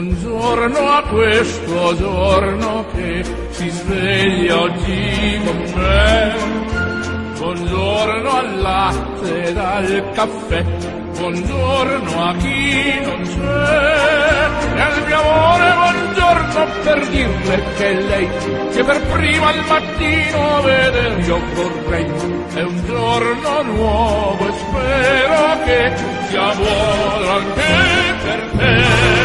Buongiorno a questo giorno che si sveglia oggi con me. Buongiorno al latte ed al caffè. Buongiorno a chi non c'è. E al mio amore buongiorno per dirle che lei che per prima al mattino vedere io vorrei. È un giorno nuovo e spero che sia buono anche per te.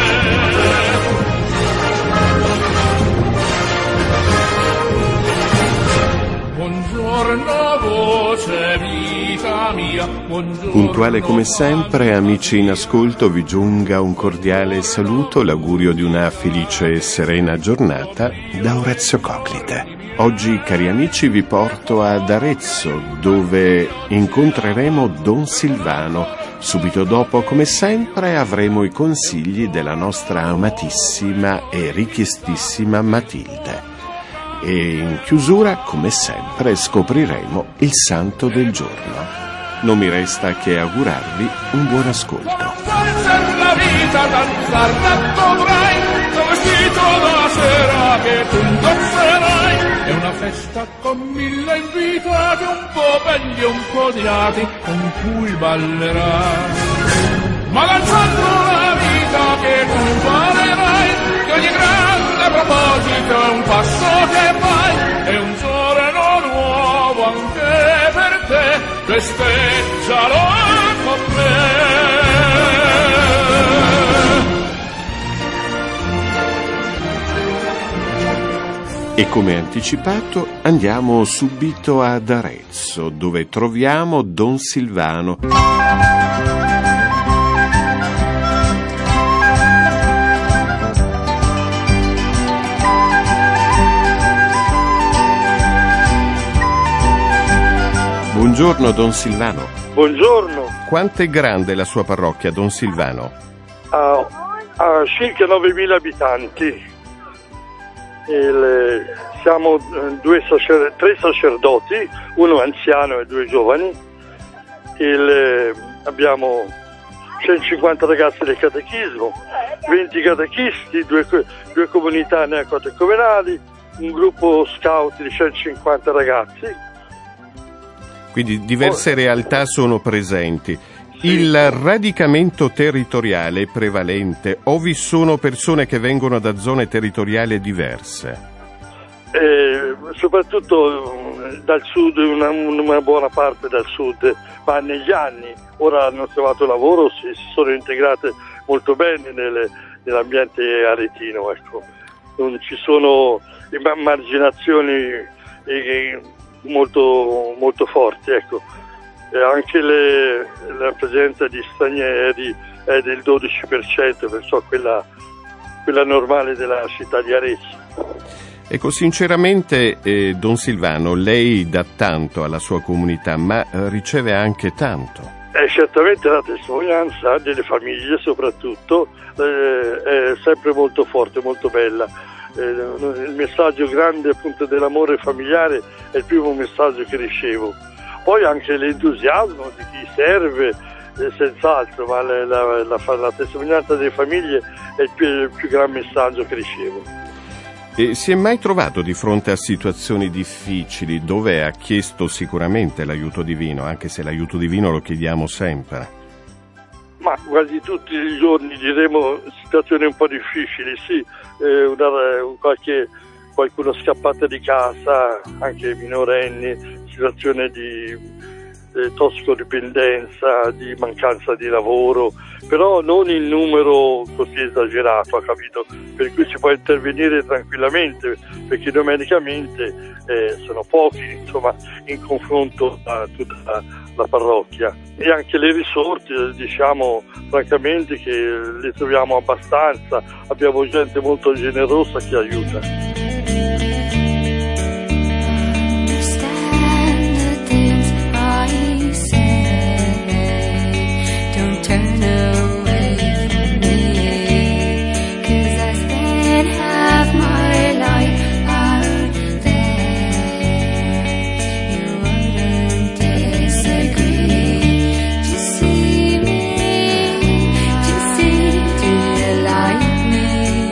Buongiorno voce vita mia, buongiorno. Puntuale come sempre, amici in ascolto, vi giunga un cordiale saluto, l'augurio di una felice e serena giornata da Orazio Coclite. Oggi, cari amici, vi porto ad Arezzo, dove incontreremo Don Silvano. Subito dopo, come sempre, avremo i consigli della nostra amatissima e richiestissima Matilde. E in chiusura, come sempre, scopriremo il santo del giorno. Non mi resta che augurarvi un buon ascolto. La vita danzarla dovrai, tuo vestito da sera che tu indosserai. È una festa con 1000 invitati, un po' belli e un po' odiati, con cui ballerai. Ma danzando la vita che tu farerai, che ogni grande proposito è un passo che fai, è un giorno nuovo anche per te, festeggialo con me. E come anticipato andiamo subito ad Arezzo, dove troviamo Don Silvano. Buongiorno Don Silvano. Buongiorno. Quanto è grande la sua parrocchia, Don Silvano? Ha circa 9.000 abitanti. Siamo tre sacerdoti, uno anziano e 2 giovani. Abbiamo 150 ragazzi del catechismo, 20 catechisti, due comunità neocatecumenali, un gruppo scout di 150 ragazzi. Quindi diverse realtà sono presenti. Il radicamento territoriale è prevalente o vi sono persone che vengono da zone territoriali diverse? Soprattutto dal sud, una buona parte dal sud, ma negli anni ora hanno trovato lavoro, si sono integrate molto bene nell'ambiente aretino. Ecco. Non ci sono marginazioni molto, molto forti. Ecco. Anche la presenza di stranieri è del 12%, perciò quella normale della città di Arezzo. Ecco, sinceramente, Don Silvano, lei dà tanto alla sua comunità, ma riceve anche tanto. Certamente la testimonianza delle famiglie, soprattutto, è sempre molto forte, molto bella. Il messaggio grande appunto dell'amore familiare è il primo messaggio che ricevo. Poi anche l'entusiasmo di chi serve, senz'altro, ma la testimonianza delle famiglie è il più gran messaggio che ricevo. E si è mai trovato di fronte a situazioni difficili dove ha chiesto sicuramente l'aiuto divino, anche se l'aiuto divino lo chiediamo sempre? Ma quasi tutti i giorni diremo situazioni un po' difficili, sì, qualcuno scappato di casa, anche minorenni, situazione di tossicodipendenza, di mancanza di lavoro, però non in numero così esagerato, capito? Per cui si può intervenire tranquillamente, perché numericamente sono pochi, insomma, in confronto a tutta la parrocchia. E anche le risorse, diciamo francamente, che le troviamo abbastanza, abbiamo gente molto generosa che aiuta. Me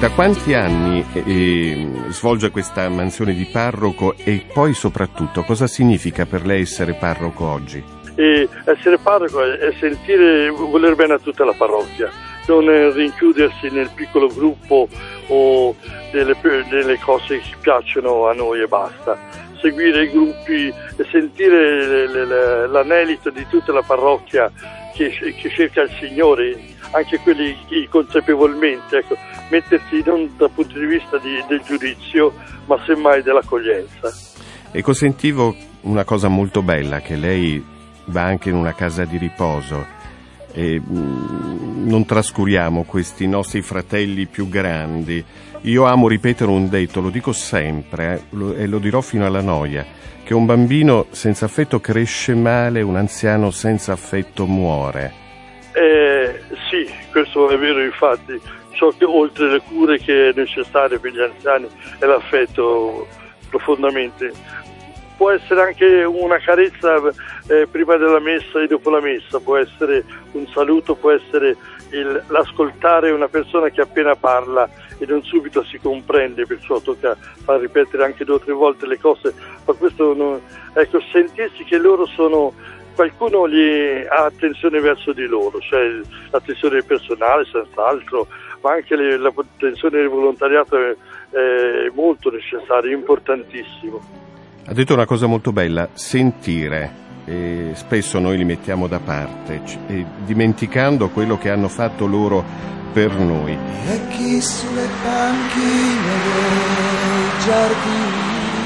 Da quanti anni svolge questa mansione di parroco e poi soprattutto cosa significa per lei essere parroco oggi? E essere parroco è sentire, voler bene a tutta la parrocchia, non rinchiudersi nel piccolo gruppo o delle cose che piacciono a noi e basta. Seguire i gruppi e sentire l'anelito di tutta la parrocchia che cerca il Signore, anche quelli consapevolmente, ecco, mettersi non dal punto di vista del giudizio, ma semmai dell'accoglienza. Ecco, sentivo una cosa molto bella, che lei va anche in una casa di riposo e non trascuriamo questi nostri fratelli più grandi. Io amo ripetere un detto, lo dico sempre e lo dirò fino alla noia, che un bambino senza affetto cresce male, un anziano senza affetto muore. Sì, questo è vero, infatti. Ciò che oltre le cure che è necessario per gli anziani è l'affetto profondamente. Può essere anche una carezza prima della messa e dopo la messa, può essere un saluto, può essere l'ascoltare una persona che appena parla e non subito si comprende, perciò tocca far ripetere anche 2 o 3 volte le cose, ma questo ecco, sentirsi che loro sono, qualcuno gli ha attenzione verso di loro, cioè l'attenzione personale senz'altro, ma anche l'attenzione del volontariato è molto necessaria, importantissimo. Ha detto una cosa molto bella, sentire. Spesso noi li mettiamo da parte, dimenticando quello che hanno fatto loro per noi. E chi sulle panchine dei giardini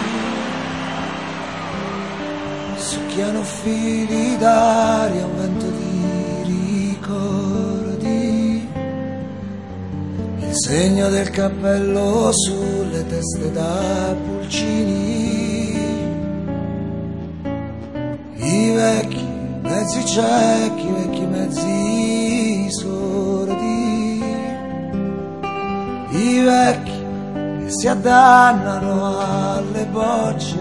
succhiano fili d'aria, un vento di ricordi, il segno del cappello sulle teste da pulcini, i vecchi mezzi ciechi, i vecchi mezzi sordi, i vecchi che si addannano alle bocce,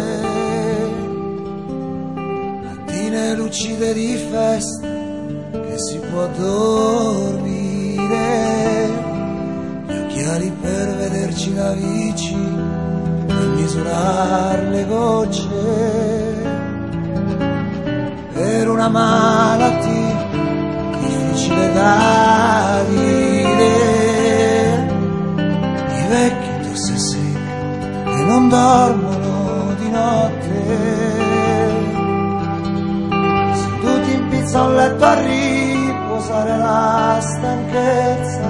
mattine lucide di festa che si può dormire, gli occhiali per vederci da vicino e misurar le gocce, per una malattia difficile da dire, i vecchi tosse secche che non dormono di notte, seduti in pizza a un letto a riposare la stanchezza,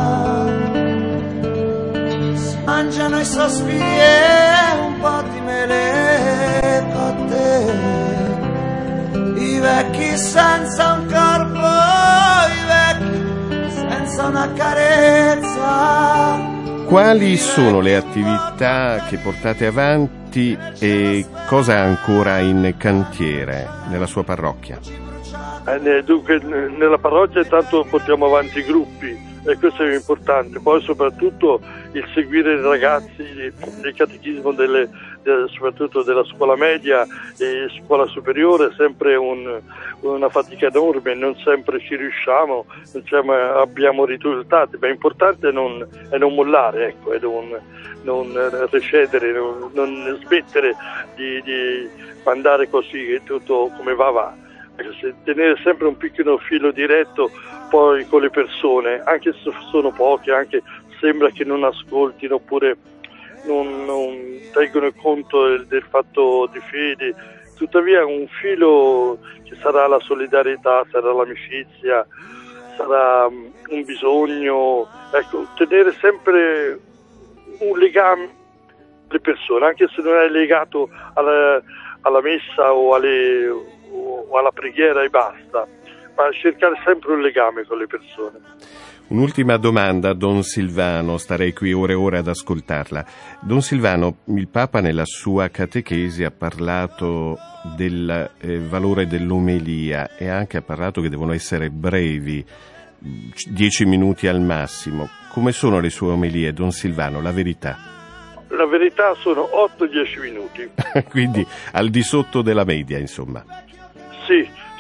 si mangiano i sospiri e un po' di mele cotte, i vecchi senza un corpo, i vecchi senza una carezza. Quali sono le attività che portate avanti e cosa ha ancora in cantiere nella sua parrocchia? Dunque, nella parrocchia intanto portiamo avanti i gruppi e questo è importante, poi soprattutto il seguire i ragazzi del catechismo soprattutto della scuola media e scuola superiore è sempre una fatica enorme, non sempre ci riusciamo, abbiamo risultati, ma l'importante è non mollare, ecco, è non recedere, non smettere di andare così e tutto come va. Tenere sempre un piccolo filo diretto poi con le persone, anche se sono poche, anche sembra che non ascoltino oppure non tengono conto del fatto di fede, tuttavia un filo che sarà la solidarietà, sarà l'amicizia, sarà un bisogno, ecco, tenere sempre un legame con le persone, anche se non è legato alla messa o alla preghiera e basta, ma cercare sempre un legame con le persone. Un'ultima domanda, Don Silvano, starei qui ore e ore ad ascoltarla. Don Silvano, il Papa nella sua catechesi ha parlato del valore dell'omelia e anche ha parlato che devono essere brevi, 10 minuti al massimo. Come sono le sue omelie, Don Silvano, la verità? La verità sono 8-10 minuti. Quindi al di sotto della media, insomma. Sì,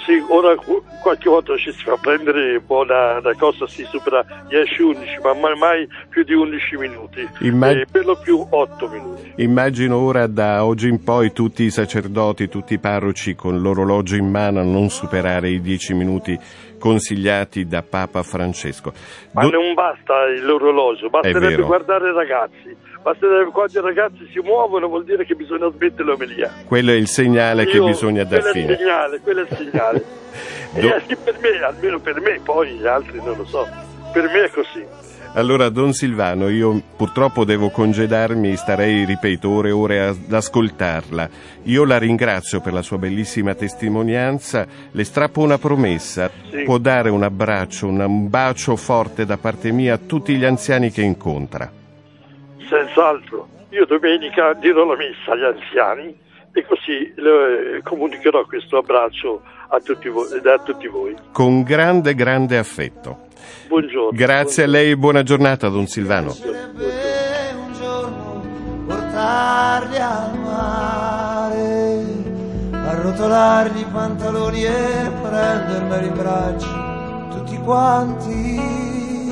Sì, ora qualche volta ci si fa prendere un po' una cosa, si supera 10-11, ma mai più di 11 minuti, per lo più 8 minuti. Immagino ora da oggi in poi tutti i sacerdoti, tutti i parroci con l'orologio in mano a non superare i 10 minuti consigliati da Papa Francesco. Ma non basta l'orologio, basterebbe guardare i ragazzi. Quando i ragazzi si muovono vuol dire che bisogna smettere l'omelia. Quello è il segnale che bisogna dar fine. Quello è il segnale. Sì, per me, almeno per me, poi gli altri non lo so. Per me è così. Allora, Don Silvano, io purtroppo devo congedarmi, starei, ripeto, ore ad ascoltarla. Io la ringrazio per la sua bellissima testimonianza, le strappo una promessa. Sì. Può dare un abbraccio, un bacio forte da parte mia a tutti gli anziani che incontra. Senz'altro. Io domenica dirò la messa agli anziani e così comunicherò questo abbraccio a tutti voi. Con grande, grande affetto. Buongiorno. Grazie a lei e buona giornata, Don Silvano. Piacerebbe un giorno portarli al mare, arrotolargli i pantaloni e prendermeli in braccio tutti quanti.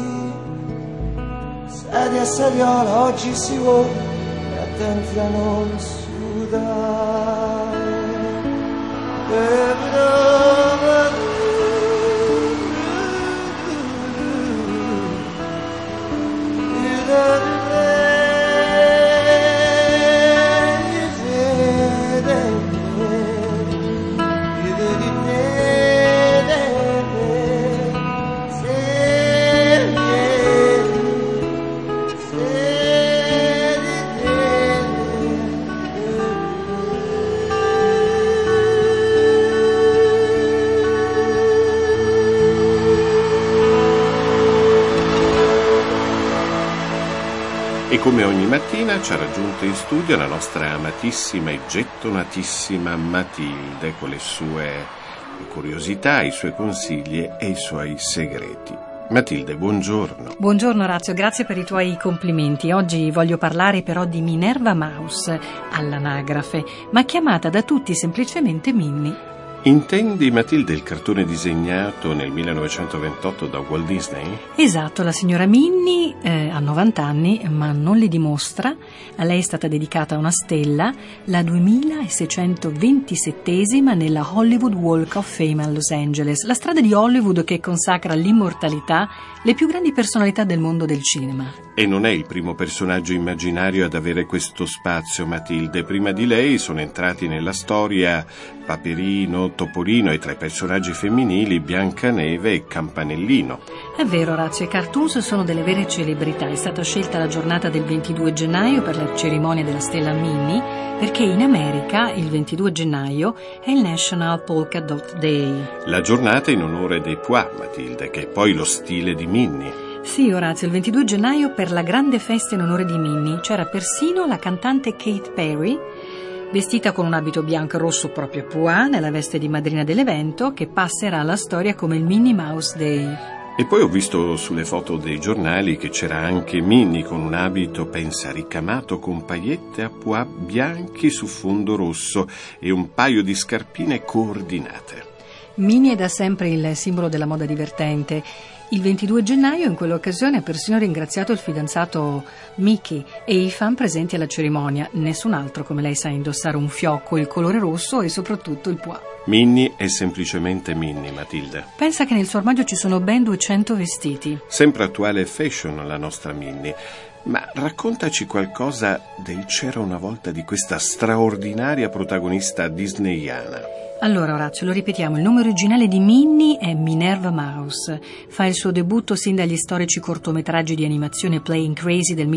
Sedia a sediola, oggi si vuole, e attenti a non sudare. E come ogni mattina ci ha raggiunto in studio la nostra amatissima e gettonatissima Matilde con le sue curiosità, i suoi consigli e i suoi segreti. Matilde, buongiorno. Buongiorno Orazio, grazie per i tuoi complimenti. Oggi voglio parlare però di Minerva Mouse, all'anagrafe, ma chiamata da tutti semplicemente Minnie. Intendi, Matilde, il cartone disegnato nel 1928 da Walt Disney? Esatto, la signora Minnie ha 90 anni, ma non li dimostra. A lei è stata dedicata una stella, la 2627esima nella Hollywood Walk of Fame a Los Angeles, la strada di Hollywood che consacra all'immortalità le più grandi personalità del mondo del cinema. E non è il primo personaggio immaginario ad avere questo spazio, Matilde. Prima di lei sono entrati nella storia Paperino, Topolino e tra i personaggi femminili Biancaneve e Campanellino. È vero, Orazio, i cartoons sono delle vere celebrità. È stata scelta la giornata del 22 gennaio per la cerimonia della stella Minnie perché in America il 22 gennaio è il National Polka Dot Day. La giornata in onore dei Pois, Matilde, che è poi lo stile di Minnie. Sì, Orazio, il 22 gennaio per la grande festa in onore di Minnie c'era persino la cantante Katy Perry, vestita con un abito bianco e rosso proprio Pois, nella veste di madrina dell'evento, che passerà alla storia come il Minnie Mouse Day. E poi ho visto sulle foto dei giornali che c'era anche Minnie con un abito, pensa, ricamato con paillette a pois bianchi su fondo rosso e un paio di scarpine coordinate. Minnie è da sempre il simbolo della moda divertente. Il 22 gennaio in quell'occasione ha persino ringraziato il fidanzato Mickey e i fan presenti alla cerimonia. Nessun altro, come lei sa, indossare un fiocco, il colore rosso e soprattutto il pois. Minnie è semplicemente Minnie, Matilde. Pensa che nel suo armadio ci sono ben 200 vestiti. Sempre attuale fashion la nostra Minnie. Ma raccontaci qualcosa del c'era una volta di questa straordinaria protagonista disneyana. Allora, Orazio, lo ripetiamo, il nome originale di Minnie è Minerva Mouse. Fa il suo debutto sin dagli storici cortometraggi di animazione Playing Crazy del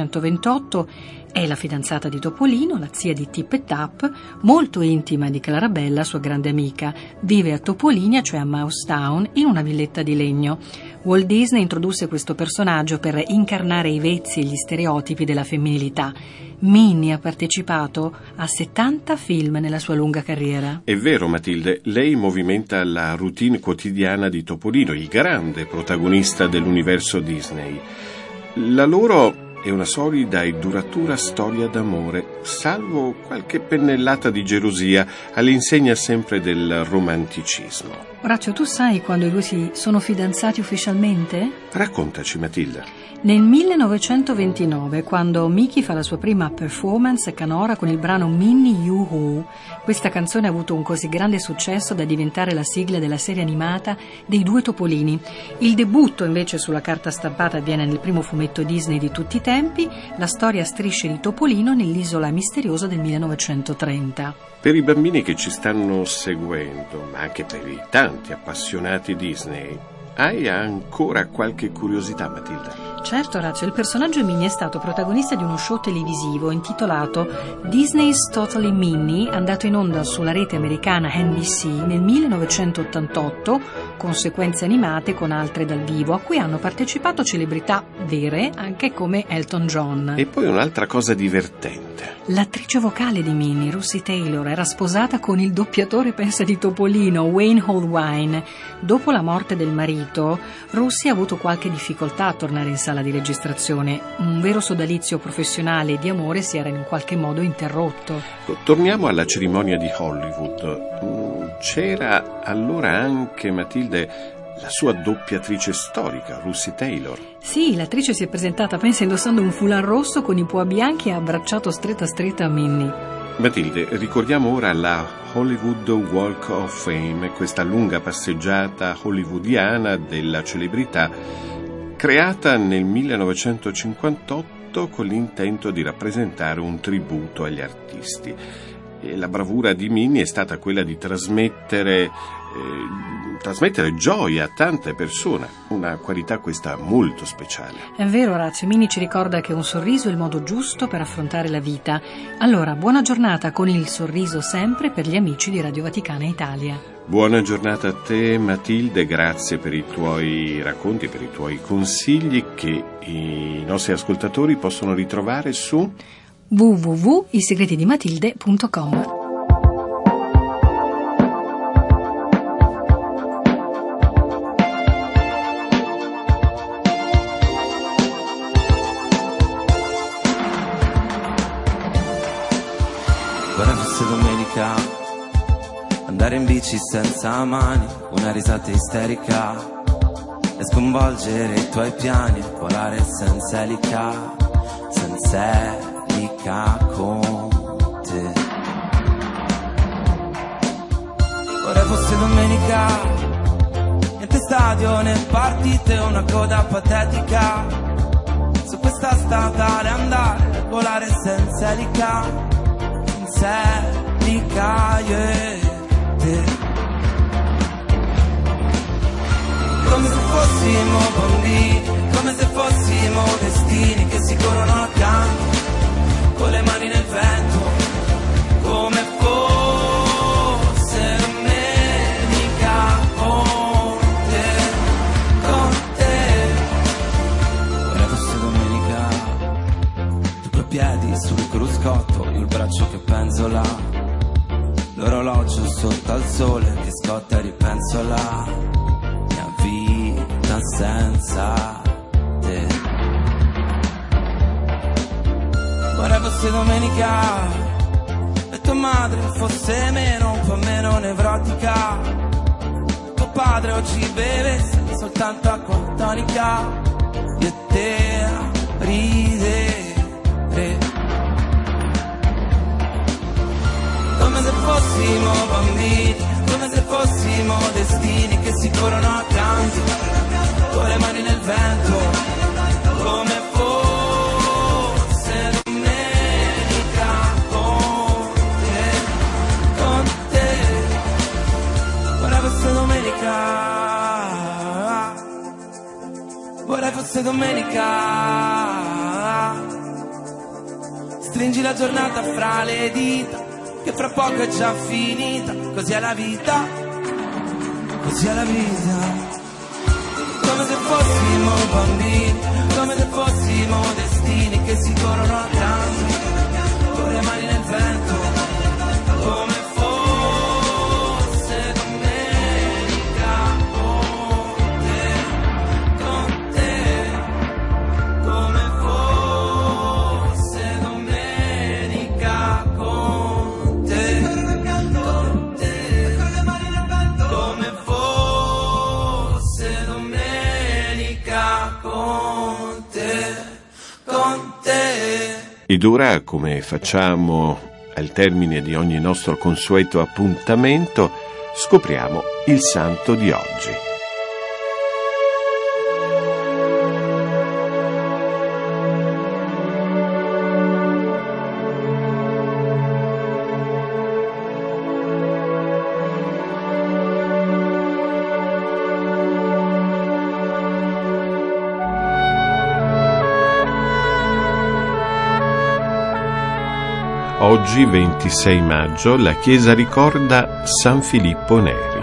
1928. È la fidanzata di Topolino, la zia di Tip e Tap, molto intima di Clarabella, sua grande amica. Vive a Topolinia, cioè a Mouse Town, in una villetta di legno. Walt Disney introdusse questo personaggio per incarnare i vezzi e gli stereotipi della femminilità. Minnie ha partecipato a 70 film nella sua lunga carriera. È vero, Matilde, lei movimenta la routine quotidiana di Topolino, il grande protagonista dell'universo Disney. La loro è una solida e duratura storia d'amore, salvo qualche pennellata di gelosia all'insegna sempre del romanticismo. Orazio, tu sai quando i due si sono fidanzati ufficialmente? Raccontaci, Matilda. Nel 1929, quando Mickey fa la sua prima performance canora con il brano Minnie You Ho. Questa canzone ha avuto un così grande successo da diventare la sigla della serie animata dei Due Topolini. Il debutto invece sulla carta stampata avviene nel primo fumetto Disney di tutti i tempi, la storia a strisce di Topolino nell'Isola Misteriosa del 1930. Per i bambini che ci stanno seguendo, ma anche per i tanti appassionati Disney, hai ancora qualche curiosità, Matilda? Certo, Orazio, il personaggio Minnie è stato protagonista di uno show televisivo intitolato Disney's Totally Minnie, andato in onda sulla rete americana NBC nel 1988, con sequenze animate con altre dal vivo, a cui hanno partecipato celebrità vere, anche come Elton John. E poi un'altra cosa divertente. L'attrice vocale di Minnie, Russi Taylor, era sposata con il doppiatore, pensa, di Topolino, Wayne Holdwine. Dopo la morte del marito, Russi ha avuto qualche difficoltà a tornare in sala di registrazione. Un vero sodalizio professionale e di amore si era in qualche modo interrotto. Torniamo alla cerimonia di Hollywood. C'era allora anche, Matilde, la sua doppiatrice storica, Russi Taylor. Sì, l'attrice si è presentata, pensa, indossando un foulard rosso con i pua bianchi e ha abbracciato stretta stretta Minnie. Matilde, ricordiamo ora la Hollywood Walk of Fame, questa lunga passeggiata hollywoodiana della celebrità, creata nel 1958 con l'intento di rappresentare un tributo agli artisti. E la bravura di Minnie è stata quella di trasmettere gioia a tante persone, una qualità questa molto speciale. È vero, Orazio, Minnie ci ricorda che un sorriso è il modo giusto per affrontare la vita. Allora, buona giornata con il sorriso sempre per gli amici di Radio Vaticana Italia. Buona giornata a te, Matilde, grazie per i tuoi racconti, per i tuoi consigli che i nostri ascoltatori possono ritrovare su www.isegretidimatilde.com. Guarda fosse domenica, andare in bici senza mani, una risata isterica e sconvolgere i tuoi piani, volare senza elica con te. Vorrei fosse domenica, niente stadio né partite, una coda patetica su questa statale, andare, volare senza elica io e te. Come se fossimo bambini, come se fossimo destini che si corrono accanto, con le mani nel vento, come fosse domenica con te. Ora fosse domenica, tu coi piedi sul cruscotto, io il braccio che penzola, l'orologio sotto al sole che scotta e ripenso alla mia vita senza te. Vorrei fosse domenica e tua madre fosse meno, un po' meno nevrotica, e tuo padre oggi bevesse soltanto acqua tonica, io e te a ridere. Come se fossimo bambini, come se fossimo destini che si corrono accanto, con le mani nel vento, come fosse domenica con te. Vorrei fosse domenica, vorrei fosse domenica. Stringi la giornata fra le dita, che fra poco è già finita, così è la vita, così è la vita. Come se fossimo bambini, come se fossimo destini che si corrono accanto, con le mani nel vento, come fosse domenica con te, come fosse. vita con te, con te. Ed ora, come facciamo al termine di ogni nostro consueto appuntamento, scopriamo il santo di oggi. Oggi, 26 maggio, la Chiesa ricorda San Filippo Neri.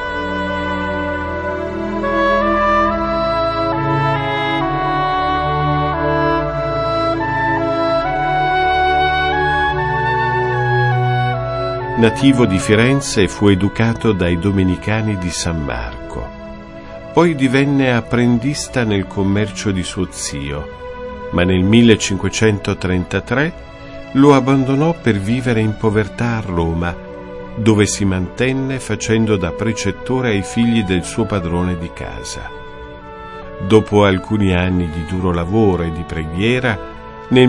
Nativo di Firenze, fu educato dai domenicani di San Marco. Poi divenne apprendista nel commercio di suo zio, ma nel 1533 lo abbandonò per vivere in povertà a Roma, dove si mantenne facendo da precettore ai figli del suo padrone di casa. Dopo alcuni anni di duro lavoro e di preghiera, nel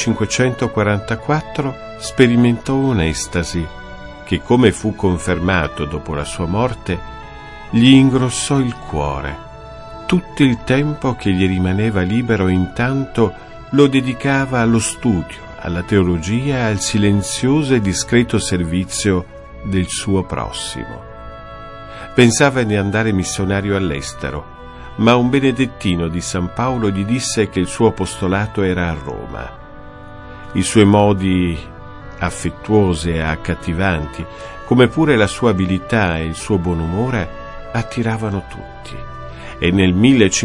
1544 sperimentò un'estasi che, come fu confermato dopo la sua morte, gli ingrossò il cuore. Tutto il tempo che gli rimaneva libero intanto lo dedicava allo studio, alla teologia e al silenzioso e discreto servizio del suo prossimo. Pensava di andare missionario all'estero, ma un benedettino di San Paolo gli disse che il suo apostolato era a Roma. I suoi modi affettuosi e accattivanti, come pure la sua abilità e il suo buon umore, attiravano tutti, e nel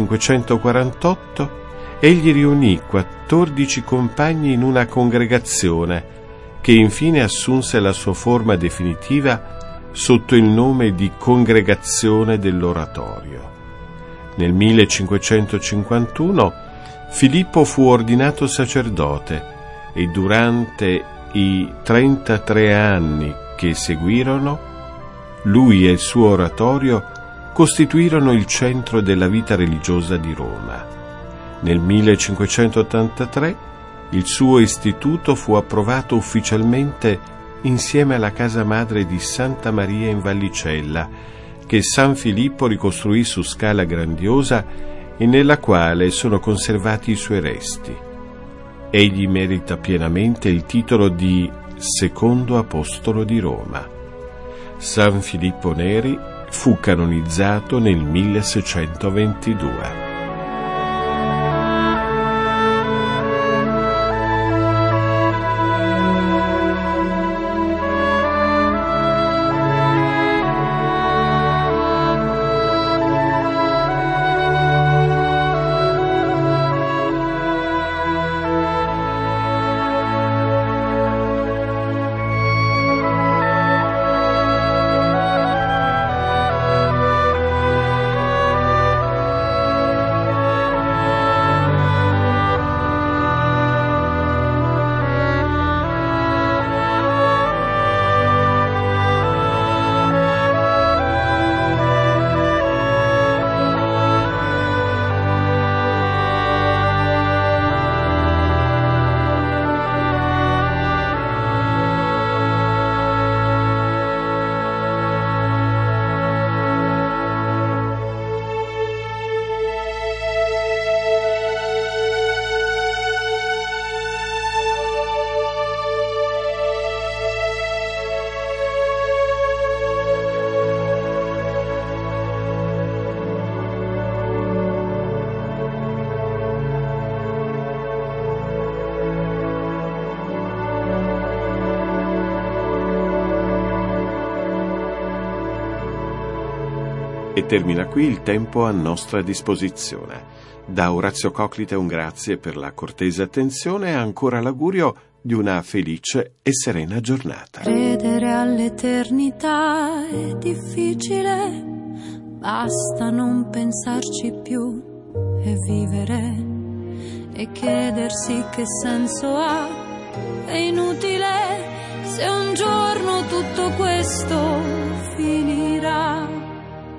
1548 egli riunì 14 compagni in una congregazione che infine assunse la sua forma definitiva sotto il nome di Congregazione dell'Oratorio. Nel 1551 Filippo fu ordinato sacerdote e durante i 33 anni che seguirono, lui e il suo oratorio costituirono il centro della vita religiosa di Roma. Nel 1583 il suo istituto fu approvato ufficialmente insieme alla casa madre di Santa Maria in Vallicella, che San Filippo ricostruì su scala grandiosa e nella quale sono conservati i suoi resti. Egli merita pienamente il titolo di Secondo Apostolo di Roma. San Filippo Neri fu canonizzato nel 1622. E termina qui il tempo a nostra disposizione. Da Orazio Coclite un grazie per la cortese attenzione e ancora l'augurio di una felice e serena giornata. Credere all'eternità è difficile, basta non pensarci più e vivere, e chiedersi che senso ha. È inutile se un giorno tutto questo finirà.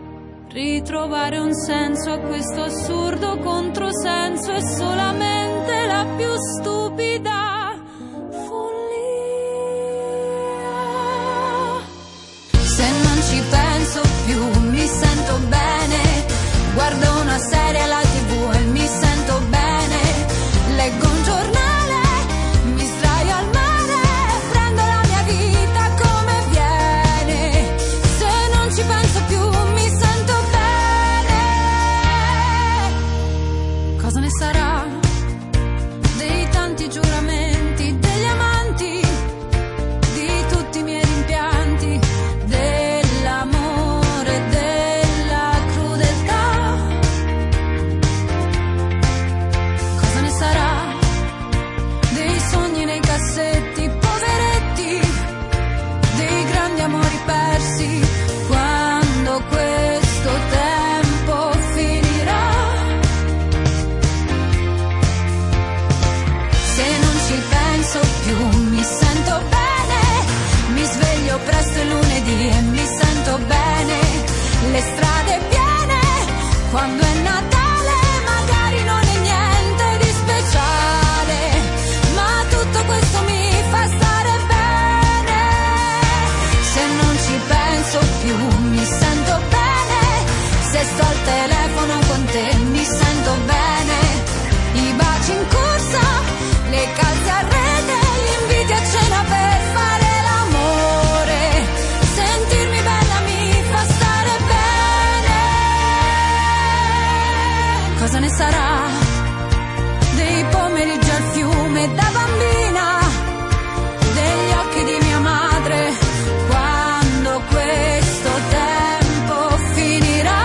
ritrovare un senso a questo assurdo controsenso è solamente la più stupida follia. Se non ci penso più mi sento bene, guardo una serie alla TV e mi sento bene, leggo un giornale, mi sdraio al mare, prendo la mia vita come viene. Se non ci penso più mi sento bene. Cosa ne sarà dei tanti giuramenti degli amanti, di tutti i miei rimpianti, dell'amore e della crudeltà? Cosa ne sarà dei sogni nei cassetti, poveretti, dei grandi amori persi, quando questo tempo finirà? Se non ci penso più mi sento bene, mi sveglio presto il lunedì e mi sento bene, le strade piene, quando è Natale magari non è niente di speciale, ma tutto questo mi fa stare bene. Se non ci penso più mi sento bene, se sto al telefono con te mi sento bene, i baci in corsa, le calze a rete, gli inviti a cena per fare l'amore, sentirmi bella mi fa stare bene. Cosa ne sarà dei pomeriggi al fiume da bambina, degli occhi di mia madre, quando questo tempo finirà?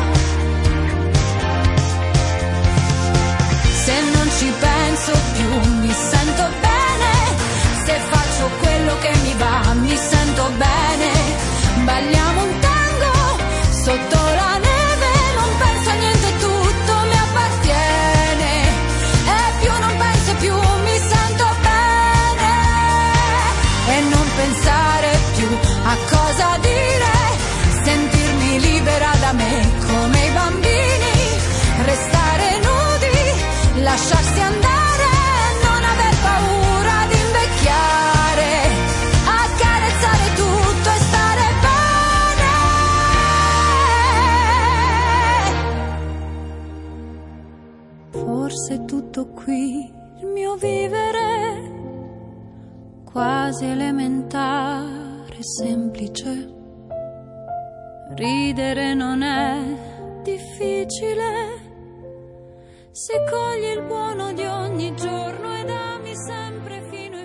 Se non ci penso più mi sento bene, se faccio quello che mi va mi sento bene, balliamo un tango sotto la neve, non penso a niente, tutto mi appartiene, e più non penso più mi sento bene. E non pensare più a cosa dire, sentirmi libera da me come i bambini, restare nudi, lasciarsi andare, non aver paura di invecchiare, accarezzare tutto e stare bene. Forse è tutto qui il mio vivere, quasi elementare, semplice. Ridere non è difficile, se cogli il buono di ogni giorno ed ami sempre fino